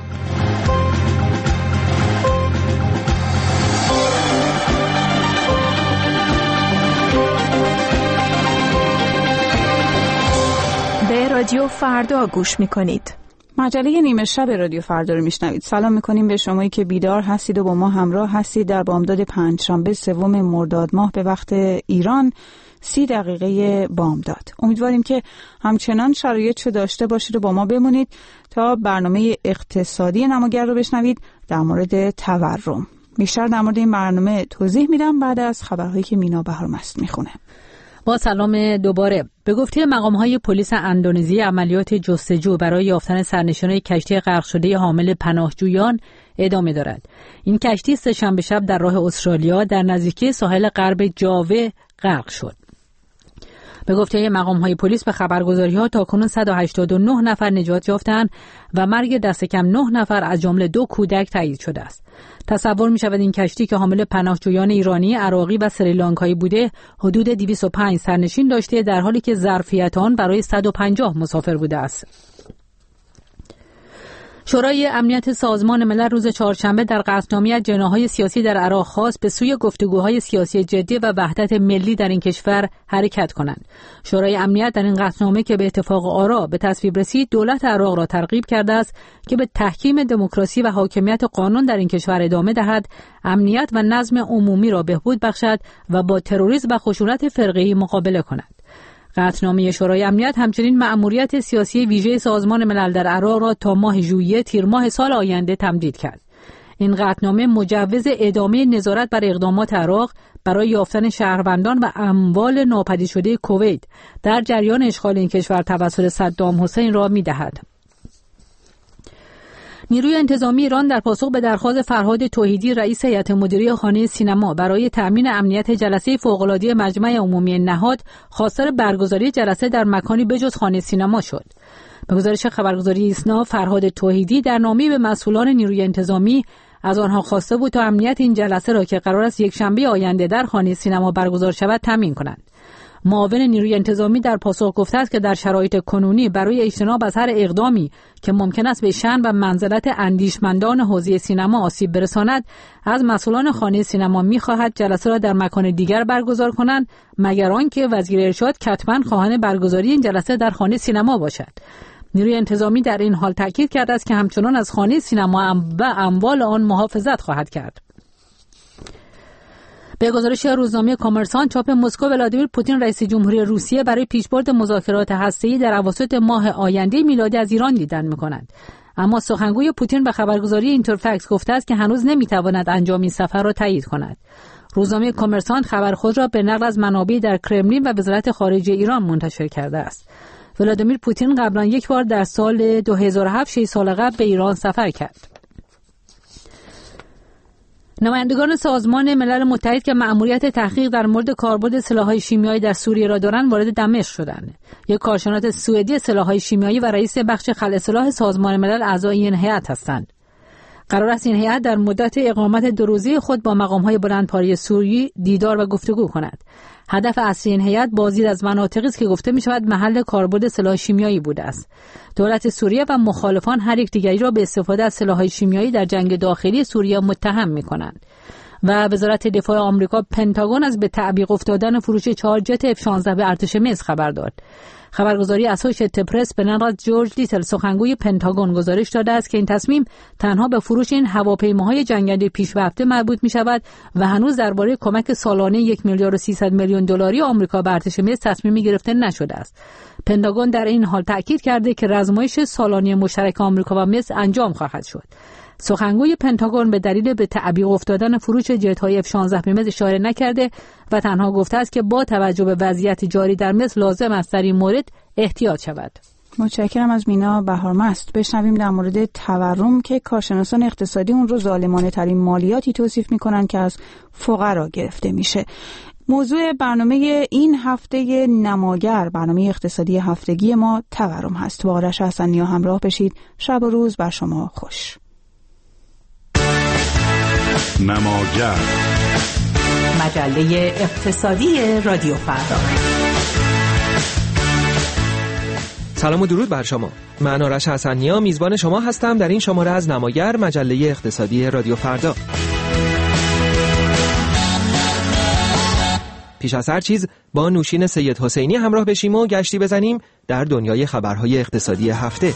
به رادیو فردا گوش می‌کنید. مجله نیمه شب رادیو فردا رو میشنوید. سلام میکنیم به شمایی که بیدار هستید و با ما همراه هستید در بامداد پنجشنبه 3 مرداد ماه به وقت ایران 30 دقیقه بامداد. امیدواریم که همچنان شرایط رو داشته باشید و با ما بمونید تا برنامه اقتصادی نماگر رو بشنوید در مورد تورم. بیشتر در مورد این برنامه توضیح میدم بعد از خبرهایی که مینا بهارمست میخونه. با سلام دوباره. به گفته مقام‌های پلیس اندونزی عملیات جستجو برای یافتن سرنشینان کشتی غرق شده حامل پناهجویان ادامه دارد. این کشتی سه‌شنبه شب در راه استرالیا در نزدیکی ساحل غرب جاوه غرق شد. به گفته مقام‌های پلیس به خبرگزاری‌ها تاکنون 189 نفر نجات یافتند و مرگ دست کم 9 نفر از جمله 2 کودک تایید شده است. تصور می‌شود این کشتی که حامل پناهجویان ایرانی، عراقی و سریلانکایی بوده، حدود 205 سرنشین داشته در حالی که ظرفیت آن برای 150 مسافر بوده است. شورای امنیت سازمان ملل روز چهارشنبه در قطعنامه‌ای از جناح‌های سیاسی در عراق خواست به سوی گفتگوهای سیاسی جدی و وحدت ملی در این کشور حرکت کنند. شورای امنیت در این قطعنامه که به اتفاق آرا به تصویب رسید، دولت عراق را ترغیب کرده است که به تحکیم دموکراسی و حاکمیت قانون در این کشور ادامه دهد، امنیت و نظم عمومی را بهبود بخشد و با تروریسم و خشونت فرقه‌ای مقابله کند. قطعنامه شورای امنیت همچنین مأموریت سیاسی ویژه سازمان ملل در عراق را تا ماه ژوئیه تیر ماه سال آینده تمدید کرد. این قطعنامه مجوز ادامه نظارت بر اقدامات عراق برای یافتن شهروندان و اموال ناپدید شده کویت در جریان اشغال این کشور توسط صدام حسین را می‌دهد. نیروی انتظامی ایران در پاسخ به درخواست فرهاد توحیدی رئیس هیئت مدیره خانه سینما برای تأمین امنیت جلسه فوق‌العاده مجمع عمومی نهاد خواستار برگزاری جلسه در مکانی بجز خانه سینما شد. به گزارش خبرگزاری ایسنا، فرهاد توحیدی در نامه‌ای به مسئولان نیروی انتظامی از آنها خواسته بود تا امنیت این جلسه را که قرار است یکشنبه آینده در خانه سینما برگزار شود تامین کنند. معاون نیروی انتظامی در پاسخ گفته است که در شرایط کنونی برای اجتناب از هر اقدامی که ممکن است به شأن و منزلت اندیشمندان حوزه سینما آسیب برساند، از مسئولان خانه سینما می‌خواهد جلسه را در مکان دیگر برگزار کنند، مگر آنکه وزیر ارشاد کتباً خواهان برگزاری این جلسه در خانه سینما باشد. نیروی انتظامی در این حال تاکید کرده است که همچنان از خانه سینما و اموال آن محافظت خواهد کرد. به گزارش روزنامه کامرسان، چاپ مسکو ولادیمیر پوتین رئیس جمهوری روسیه برای پیشبرد مذاکرات هسته‌ای در اواسط ماه آینده میلادی از ایران دیدن می‌کند. اما سخنگوی پوتین به خبرگزاری اینترفکس گفته است که هنوز نمی‌تواند انجام این سفر را تایید کند. روزنامه کامرسان خبر خود را به نقل از منابع در کرملین و وزارت خارجه ایران منتشر کرده است. ولادیمیر پوتین قبلا یک بار در سال 2007 6 سال قبل به ایران سفر کرد. نمایندگان سازمان ملل متحد که مأموریت تحقیق در مورد کاربرد سلاح‌های شیمیایی در سوریه را دارند وارد دمشق شدند. یک کارشناس سوئدی سلاح‌های شیمیایی و رئیس بخش خلع سلاح سازمان ملل اعضای این هیئت هستند. قرار است این هیئت در مدت اقامت 2 روزه خود با مقام‌های بلندپایه سوریه دیدار و گفتگو کند. هدف اصلی این هیئت بازدید از مناطقی است که گفته می‌شود محل کاربرد سلاح شیمیایی بوده است. دولت سوریه و مخالفان هر یکدیگری را به استفاده از سلاح‌های شیمیایی در جنگ داخلی سوریه متهم می‌کنند. و وزارت دفاع آمریکا پنتاگون از به تعویق افتادن فروش 4 جت F-16 به ارتش مصر خبر داد. خبرگزاری اسوشییتد پرس به نقل از جورج لیتل سخنگوی پنتاگون گزارش داده است که این تصمیم تنها به فروش این هواپیماهای جنگنده پیشرفته مربوط می شود و هنوز درباره کمک سالانه 1,300,000,000 دلاری آمریکا به ارتش مصر تصمیمی گرفته نشده است. پنتاگون در این حال تاکید کرده که رزمایش سالانه مشترک آمریکا و مصر انجام خواهد شد. سخنگوی پنتاگون به دلیل به تعویق افتادن فروش جت‌های F-16 به مصر اشاره نکرده و تنها گفته است که با توجه به وضعیت جاری در مصر لازم است در این مورد احتیاط شود. متشکرم از مینا بهارمست. بشنویم در مورد تورم که کارشناسان اقتصادی اون رو ظالمانه ترین مالیاتی توصیف میکنن که از فقرا گرفته میشه. موضوع برنامه این هفته نماگر، برنامه اقتصادی هفتگی ما تورم هست. با آرش حسنی همراه بشید. شب و روز بر شما خوش. نماگر، مجله اقتصادی رادیو فردا. سلام و درود بر شما. من آرش حسنی میزبان شما هستم در این شماره از نماگر، مجله اقتصادی رادیو فردا. پیش از هر چیز با نوشین سید حسینی همراه بشیم و گشتی بزنیم در دنیای خبرهای اقتصادی هفته.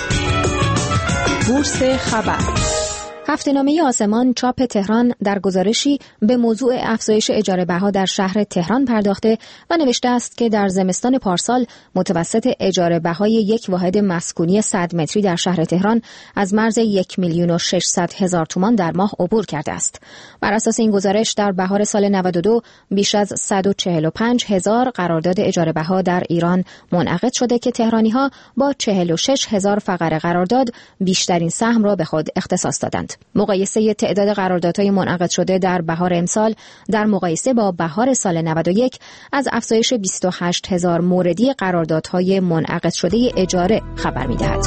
بورس خبر. هفته‌نامه آسمان چاپ تهران در گزارشی به موضوع افزایش اجاره بها در شهر تهران پرداخته و نوشته است که در زمستان پارسال متوسط اجاره بهای یک واحد مسکونی 100 متری در شهر تهران از مرز 1,600,000 تومان در ماه عبور کرده است. بر اساس این گزارش در بهار سال 92 بیش از 145,000 قرارداد اجاره بها در ایران منعقد شده که تهرانی‌ها با 46,000 فقره قرارداد بیشترین سهم را به خود اختصاص دادند. مقایسه تعداد قراردادهای منعقد شده در بهار امسال در مقایسه با بهار سال 91 از افزایش 28,000 موردی قراردادهای منعقد شده اجاره خبر می‌دهد.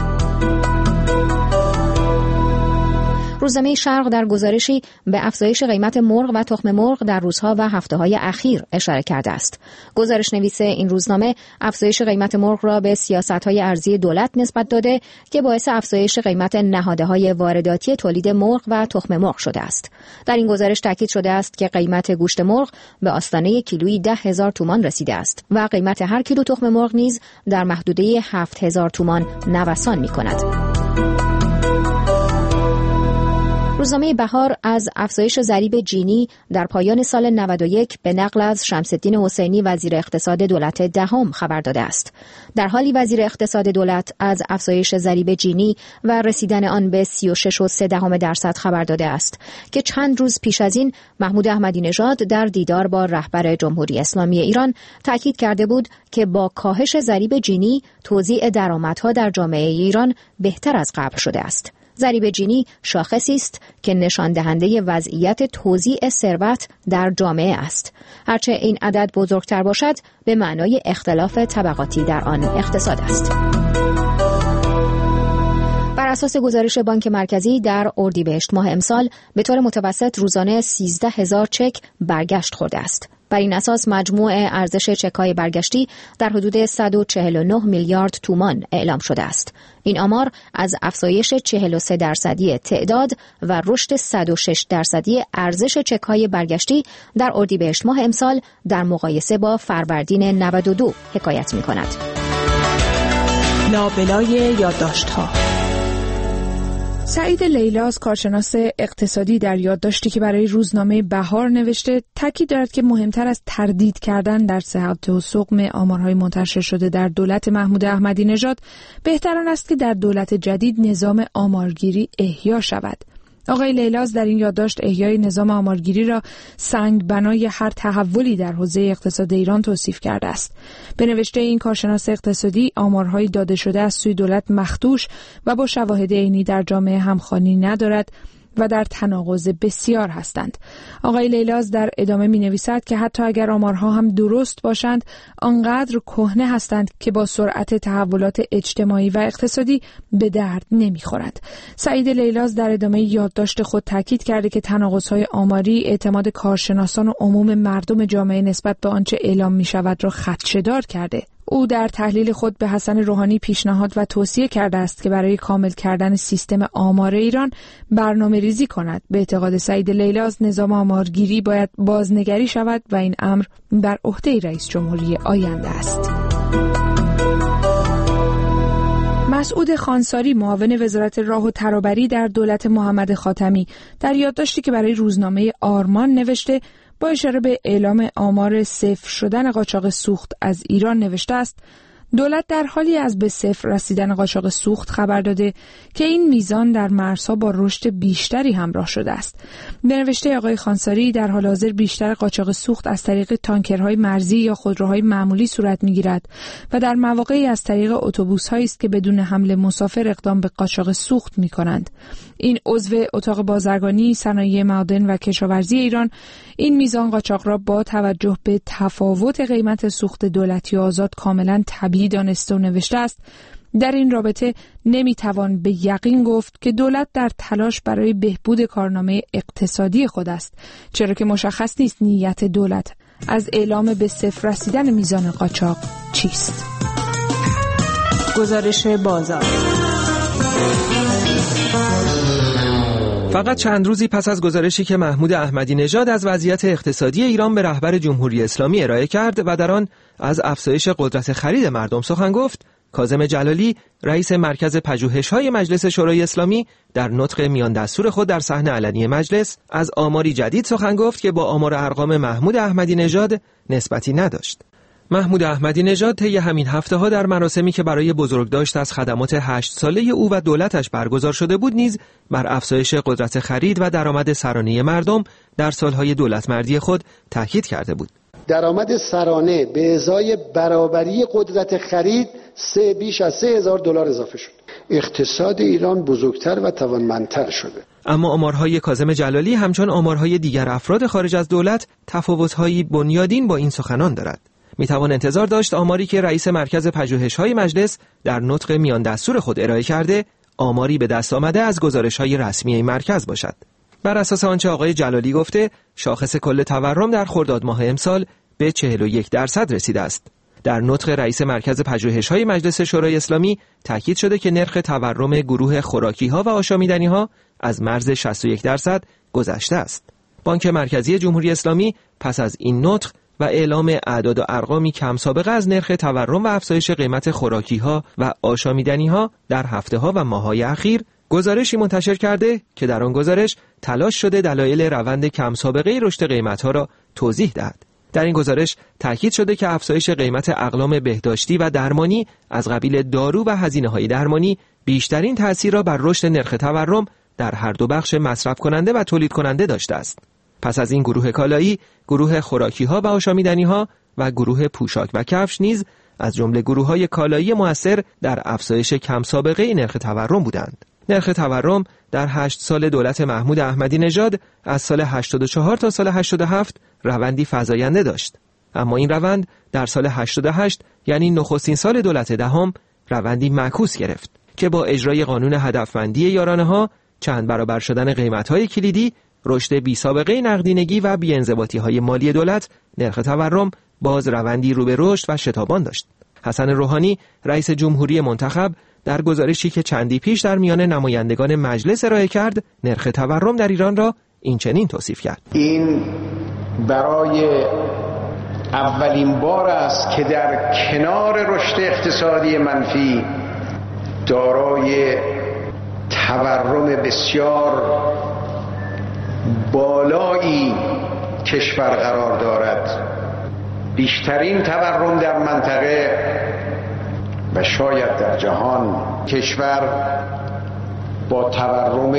روزنامه شرق در گزارشی به افزایش قیمت مرغ و تخم مرغ در روزها و هفته‌های اخیر اشاره کرده است. گزارش نویس این روزنامه افزایش قیمت مرغ را به سیاست‌های ارزی دولت نسبت داده که باعث افزایش قیمت نهادهای وارداتی تولید مرغ و تخم مرغ شده است. در این گزارش تاکید شده است که قیمت گوشت مرغ به آستانه کیلویی 10,000 تومان رسیده است و قیمت هر کیلو تخم مرغ نیز در محدوده 7,000 تومان نوسان می‌کند. روزنامه بهار از افزایش ضریب جینی در پایان سال 91 به نقل از شمس‌الدین حسینی وزیر اقتصاد دولت دهم خبر داده است. در حالی وزیر اقتصاد دولت از افزایش ضریب جینی و رسیدن آن به 36.3% خبر داده است که چند روز پیش از این محمود احمدی نژاد در دیدار با رهبر جمهوری اسلامی ایران تاکید کرده بود که با کاهش ضریب جینی توزیع درآمدها در جامعه ایران بهتر از قبل شده است. ضریب جینی شاخصی است که نشان دهنده وضعیت توزیع ثروت در جامعه است. هرچه این عدد بزرگتر باشد به معنای اختلاف طبقاتی در آن اقتصاد است. بر اساس گزارش بانک مرکزی در اردیبهشت ماه امسال به طور متوسط روزانه 13,000 چک برگشت خورده است. بر این اساس مجموع ارزش چک‌های برگشتی در حدود 149 میلیارد تومان اعلام شده است. این آمار از افزایش 43% تعداد و رشد 106% ارزش چک‌های برگشتی در اردیبهشت ماه امسال در مقایسه با فروردین 92 حکایت می‌کند. لابلای یادداشت‌ها. سعید لیلاز کارشناس اقتصادی در یادداشتی که برای روزنامه بهار نوشته تاکید دارد که مهمتر از تردید کردن در صحت و سقم آمارهای منتشر شده در دولت محمود احمدی نژاد بهتر آن است که در دولت جدید نظام آمارگیری احیا شود. آقای لیلاز در این یادداشت احیای نظام آمارگیری را سنگ بنای هر تحولی در حوزه اقتصاد ایران توصیف کرده است. به نوشته این کارشناس اقتصادی آمارهای داده شده از سوی دولت مخدوش و با شواهد عینی در جامعه همخوانی ندارد و در تناقض بسیار هستند. آقای لیلاز در ادامه می نویسد که حتی اگر آمارها هم درست باشند آنقدر کهنه هستند که با سرعت تحولات اجتماعی و اقتصادی به درد نمی خورد. سعید لیلاز در ادامه یادداشت خود تاکید کرده که تناقض‌های آماری اعتماد کارشناسان و عموم مردم جامعه نسبت به آنچه اعلام می شود را خدشه‌دار کرده. او در تحلیل خود به حسن روحانی پیشنهاد و توصیه کرده است که برای کامل کردن سیستم آمار ایران برنامه ریزی کند. به اعتقاد سعید لیلاز نظام آمارگیری باید بازنگری شود و این امر بر عهده رئیس جمهوری آینده است. مسعود خانساری معاون وزارت راه و ترابری در دولت محمد خاتمی در یادداشتی که برای روزنامه آرمان نوشته با اشاره به اعلام آمار صفر شدن قاچاق سوخت از ایران نوشته است: دولت در حالی از به صفر رسیدن قاچاق سوخت خبر داده که این میزان در مرزها با رشد بیشتری همراه شده است. به نوشته آقای خانساری در حال حاضر بیشتر قاچاق سوخت از طریق تانکرهای مرزی یا خودروهای معمولی صورت می‌گیرد و در مواقعی از طریق اتوبوس‌هایی است که بدون حمل مسافر اقدام به قاچاق سوخت می‌کنند. این عضو اتاق بازرگانی، صنایع معدن و کشاورزی ایران این میزان قاچاق را با توجه به تفاوت قیمت سوخت دولتی آزاد کاملا طبیعی دانسته و نوشته است: در این رابطه نمیتوان به یقین گفت که دولت در تلاش برای بهبود کارنامه اقتصادی خود است، چرا که مشخص نیست نیت دولت از اعلام به صفر رسیدن میزان قاچاق چیست. گزارش بازار. فقط چند روزی پس از گزارشی که محمود احمدی نژاد از وضعیت اقتصادی ایران به رهبر جمهوری اسلامی ارائه کرد و در آن از افزایش قدرت خرید مردم سخن گفت، کاظم جلالی رئیس مرکز پژوهش‌های مجلس شورای اسلامی در نطق میان دستور خود در صحنه علنی مجلس از آماری جدید سخن گفت که با آمار ارقام محمود احمدی نژاد نسبتی نداشت. محمود احمدی نژاد طی همین هفته‌ها در مراسمی که برای بزرگداشت از خدمات 8 ساله او و دولتش برگزار شده بود نیز بر افزایش قدرت خرید و درآمد سرانه مردم در سالهای دولتمردی خود تاکید کرده بود. درآمد سرانه به ازای برابری قدرت خرید بیش از $3,000 اضافه شد. اقتصاد ایران بزرگتر و توانمندتر شده. اما آمارهای کاظم جلالی همچون آمارهای دیگر افراد خارج از دولت تفاوت‌های بنیادین با این سخنان دارد. میتوان انتظار داشت آماری که رئیس مرکز پژوهش‌های مجلس در نطق میان دستور خود ارائه کرده آماری به دست آمده از گزارش‌های رسمی این مرکز باشد. بر اساس آنچه آقای جلالی گفته، شاخص کل تورم در خرداد ماه امسال به 41% رسیده است. در نطق رئیس مرکز پژوهش‌های مجلس شورای اسلامی تاکید شده که نرخ تورم گروه خوراکی‌ها و آشامیدنی‌ها از مرز 61% گذشته است. بانک مرکزی جمهوری اسلامی پس از این نطق و اعلام اعداد و ارقامی کم سابقه از نرخ تورم و افزایش قیمت خوراکی‌ها و آشامیدنی‌ها در هفته‌ها و ماه‌های اخیر گزارشی منتشر کرده که در آن گزارش تلاش شده دلایل روند کم سابقه رشد قیمت‌ها را توضیح دهد. در این گزارش تاکید شده که افزایش قیمت اقلام بهداشتی و درمانی از قبیل دارو و هزینه‌های درمانی بیشترین تأثیر را بر رشد نرخ تورم در هر دو بخش مصرف کننده و تولید کننده داشته است. پس از این گروه کالایی، گروه خوراکی‌ها و آشامیدنی‌ها و گروه پوشاک و کفش نیز از جمله گروه‌های کالایی مؤثر در افزایش کم سابقه نرخ تورم بودند. نرخ تورم در 8 سال دولت محمود احمدی نژاد از سال 84 تا سال 87 روندی فزاینده داشت. اما این روند در سال 88 یعنی نخستین سال دولت دهم روندی معکوس گرفت که با اجرای قانون هدفمندی یارانه‌ها، چند برابر شدن قیمت‌های کلیدی، رشد بی سابقه نقدینگی و بی‌انضباطی‌های مالی دولت، نرخ تورم باز روندی رو به رشد و شتابان داشت. حسن روحانی رئیس جمهوری منتخب در گزارشی که چندی پیش در میان نمایندگان مجلس ارائه کرد، نرخ تورم در ایران را این چنین توصیف کرد: این برای اولین بار است که در کنار رشد اقتصادی منفی دارای تورم بسیار بالایی کشور قرار دارد. بیشترین تورم در منطقه و شاید در جهان. کشور با تورم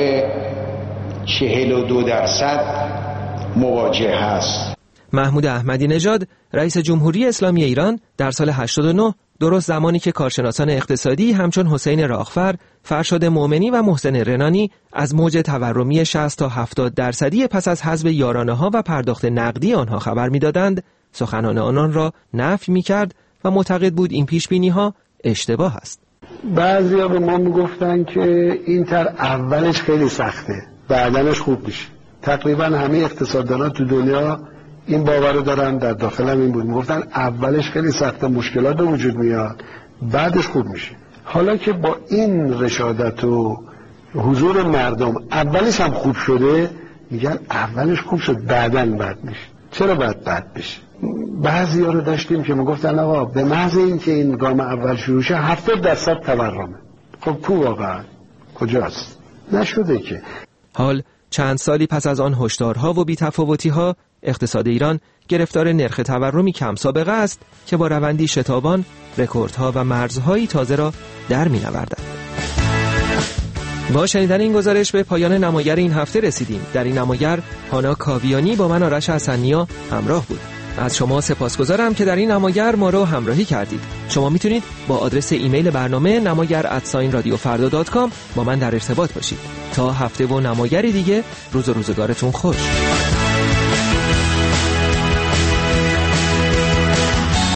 42% مواجه است. محمود احمدی نژاد رئیس جمهوری اسلامی ایران در سال 89 درست زمانی که کارشناسان اقتصادی همچون حسین راغفر، فرشاد مومنی و محسن رنانی از موج تورمی 60 تا 70% پس از حذف یارانه‌ها و پرداخت نقدی آنها خبر می‌دادند، سخنان آنان را نفی می‌کرد و معتقد بود این پیش‌بینی‌ها اشتباه است. بعضیا به ما میگفتن که این اولش خیلی سخته، بعدنش خوب میشه. تقریبا همه اقتصاددانا تو دنیا این باور دارن، در داخل هم این بود، میگفتن اولش خیلی سخته، مشکلات به وجود میاد، بعدش خوب میشه. حالا که با این رشادت و حضور مردم اولش هم خوب شده، میگن اولش خوب شد بعدن بد میشه. چرا بد بشه؟ بعضی ها رو داشتیم که میگفتن آقا به محض این که این گام اول شروع شه 70% تورمه. خب کو واقعا کجاست؟ نشده که. حال چند سالی پس از آن هشدارها و بی‌تفاوتی‌ها، اقتصاد ایران گرفتار نرخ تورمی کم سابقه است که با روندی شتابان رکوردها و مرزهای تازه را در می‌نوردد. با شنیدن این گزارش به پایان نماگر این هفته رسیدیم. در این نماگر هانا کاویانی با من آرش حسنیا همراه بود. از شما سپاسگزارم که در این نماگر ما رو همراهی کردید. شما میتونید با آدرس ایمیل برنامه namagar@radiofarda.com با من در ارتباط باشید. تا هفته و نماگری دیگه، روز و روزگارتون خوش.